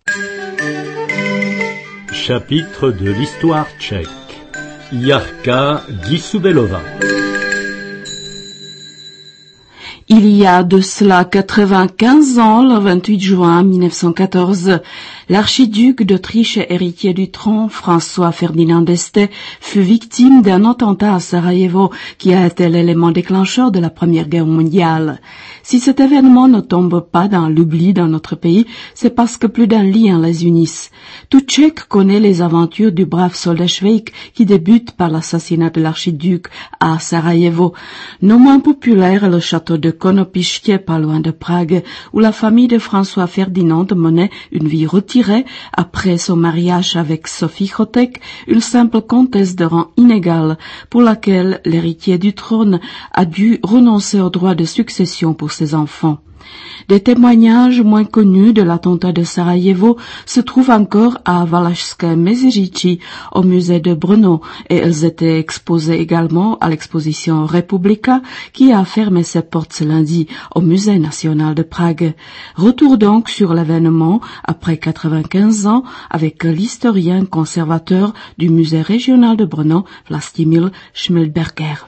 Chapitre de l'histoire tchèque. Jarka Dissubelova. Il y a de cela 95 ans, le 28 juin 1914, l'archiduc d'Autriche et héritier du trône, François Ferdinand d'Este, fut victime d'un attentat à Sarajevo qui a été l'élément déclencheur de la Première Guerre mondiale. Si cet événement ne tombe pas dans l'oubli dans notre pays, c'est parce que plus d'un lien les unisse. Tout Tchèque connaît les aventures du brave soldat Švejk qui débute par l'assassinat de l'archiduc à Sarajevo. Non moins populaire est le château de Konopiště, pas loin de Prague, où la famille de François Ferdinand menait une vie retirée après son mariage avec Sophie Chotek, une simple comtesse de rang inégal, pour laquelle l'héritier du trône a dû renoncer au droit de succession pour ses enfants. Des témoignages moins connus de l'attentat de Sarajevo se trouvent encore à Valašské Meziříčí, au musée de Brno, et elles étaient exposées également à l'exposition Republika, qui a fermé ses portes ce lundi au musée national de Prague. Retour donc sur l'événement après 95 ans avec l'historien conservateur du musée régional de Brno, Vlastimil Šmilberger.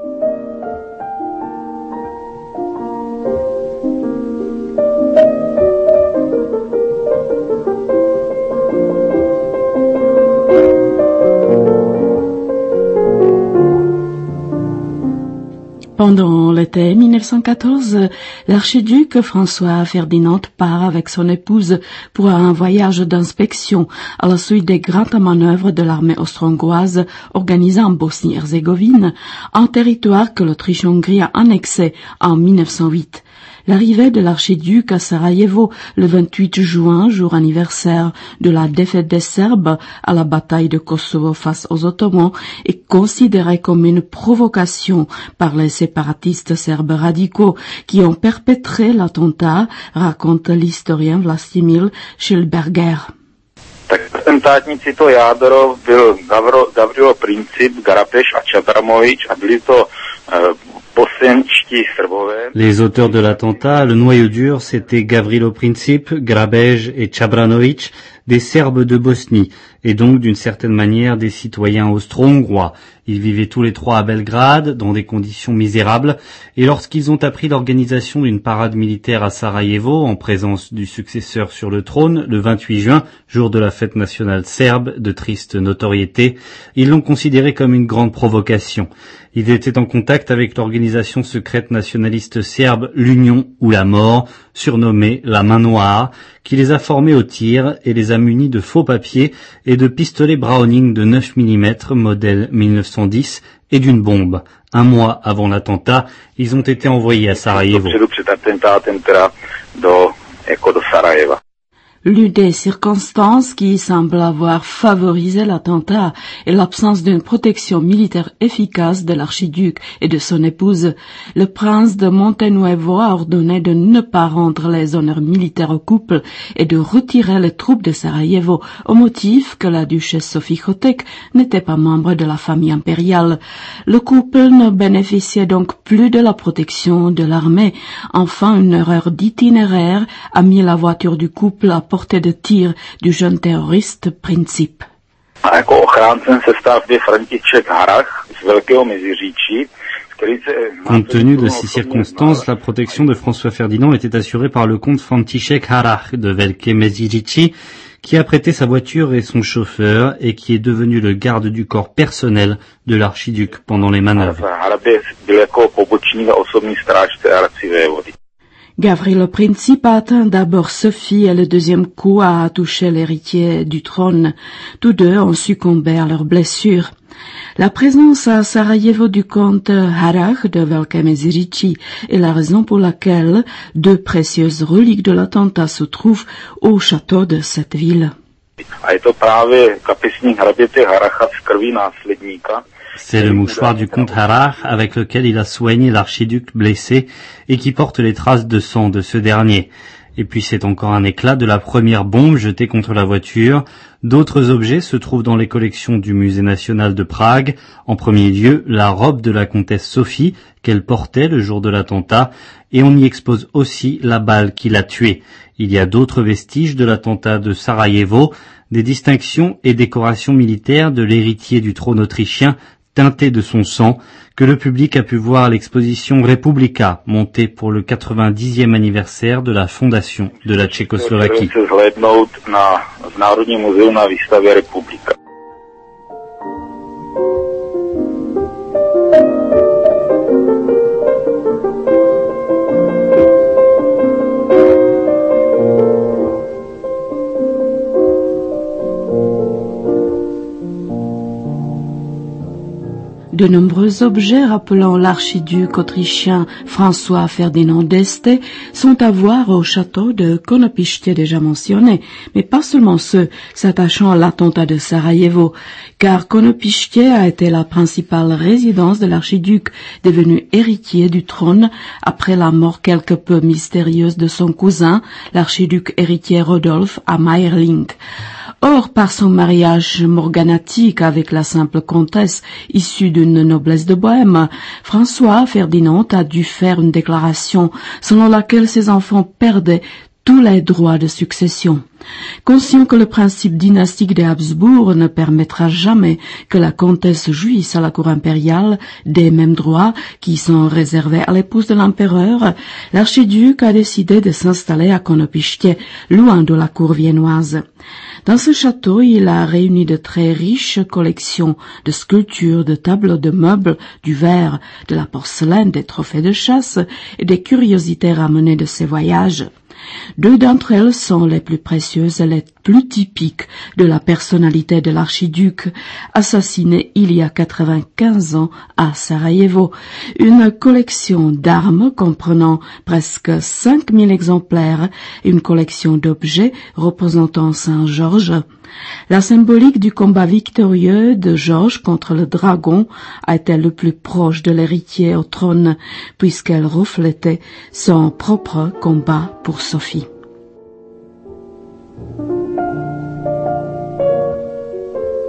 Pendant l'été 1914, l'archiduc François Ferdinand part avec son épouse pour un voyage d'inspection à la suite des grandes manœuvres de l'armée austro-hongroise organisée en Bosnie-Herzégovine, un territoire que l'Autriche-Hongrie a annexé en 1908. L'arrivée de l'archiduc à Sarajevo le 28 juin, jour anniversaire de la défaite des Serbes à la bataille de Kosovo face aux Ottomans, est considérée comme une provocation par les séparatistes serbes radicaux qui ont perpétré l'attentat, raconte l'historien Vlastimil Šmilberger. Tak atentátníci to jádro byl Gavrilo Princip, Garabeš a Čabramovič a byli to Les auteurs de l'attentat, le noyau dur, c'était Gavrilo Princip, Grabej et Čabranović, des Serbes de Bosnie, et donc d'une certaine manière des citoyens austro-hongrois. Ils vivaient tous les trois à Belgrade, dans des conditions misérables, et lorsqu'ils ont appris l'organisation d'une parade militaire à Sarajevo, en présence du successeur sur le trône, le 28 juin, jour de la fête nationale serbe, de triste notoriété, ils l'ont considéré comme une grande provocation. Ils étaient en contact avec l'organisation secrète nationaliste serbe l'Union ou la Mort, surnommée la Main Noire, qui les a formés au tir et les a munis de faux papiers et de pistolets Browning de 9 mm modèle 1910 et d'une bombe. Un mois avant l'attentat, ils ont été envoyés à Sarajevo. L'une des circonstances qui semble avoir favorisé l'attentat est l'absence d'une protection militaire efficace de l'archiduc et de son épouse. Le prince de Montenuevo a ordonné de ne pas rendre les honneurs militaires au couple et de retirer les troupes de Sarajevo au motif que la duchesse Sophie Chotek n'était pas membre de la famille impériale. Le couple ne bénéficiait donc plus de la protection de l'armée. Enfin, une erreur d'itinéraire a mis la voiture du couple à portée de tir du jeune terroriste Princip. Compte tenu de ces circonstances, la protection de François Ferdinand était assurée par le comte František Harrach de Velké Meziříčí, qui a prêté sa voiture et son chauffeur et qui est devenu le garde du corps personnel de l'archiduc pendant les manœuvres. Gavrilo Princip a atteint d'abord Sophie et le deuxième coup a touché l'héritier du trône. Tous deux ont succombé à leurs blessures. La présence à Sarajevo du comte Harrach de Velké Meziříčí est la raison pour laquelle deux précieuses reliques de l'attentat se trouvent au château de cette ville. C'est le mouchoir du comte Harrach avec lequel il a soigné l'archiduc blessé et qui porte les traces de sang de ce dernier. Et puis c'est encore un éclat de la première bombe jetée contre la voiture. D'autres objets se trouvent dans les collections du Musée national de Prague. En premier lieu, la robe de la comtesse Sophie qu'elle portait le jour de l'attentat, et on y expose aussi la balle qui l'a tuée. Il y a d'autres vestiges de l'attentat de Sarajevo, des distinctions et décorations militaires de l'héritier du trône autrichien teintées de son sang, que le public a pu voir à l'exposition Republika, montée pour le 90e anniversaire de la fondation de la Tchécoslovaquie. De nombreux objets rappelant l'archiduc autrichien François Ferdinand d'Este sont à voir au château de Konopiště déjà mentionné, mais pas seulement ceux s'attachant à l'attentat de Sarajevo, car Konopiště a été la principale résidence de l'archiduc, devenu héritier du trône après la mort quelque peu mystérieuse de son cousin, l'archiduc héritier Rodolphe à Mayerling. Or, par son mariage morganatique avec la simple comtesse issue d'une noblesse de Bohême, François Ferdinand a dû faire une déclaration selon laquelle ses enfants perdaient tous les droits de succession. Conscient que le principe dynastique des Habsbourg ne permettra jamais que la comtesse jouisse à la cour impériale des mêmes droits qui sont réservés à l'épouse de l'empereur, l'archiduc a décidé de s'installer à Konopiště, loin de la cour viennoise. Dans ce château, il a réuni de très riches collections de sculptures, de tableaux, de meubles, du verre, de la porcelaine, des trophées de chasse et des curiosités ramenées de ses voyages. Deux d'entre elles sont les plus précieuses et les plus typiques de la personnalité de l'archiduc, assassiné il y a 95 ans à Sarajevo. Une collection d'armes comprenant presque 5000 exemplaires et une collection d'objets représentant Saint Georges. La symbolique du combat victorieux de Georges contre le dragon a été le plus proche de l'héritier au trône, puisqu'elle reflétait son propre combat pour Sophie.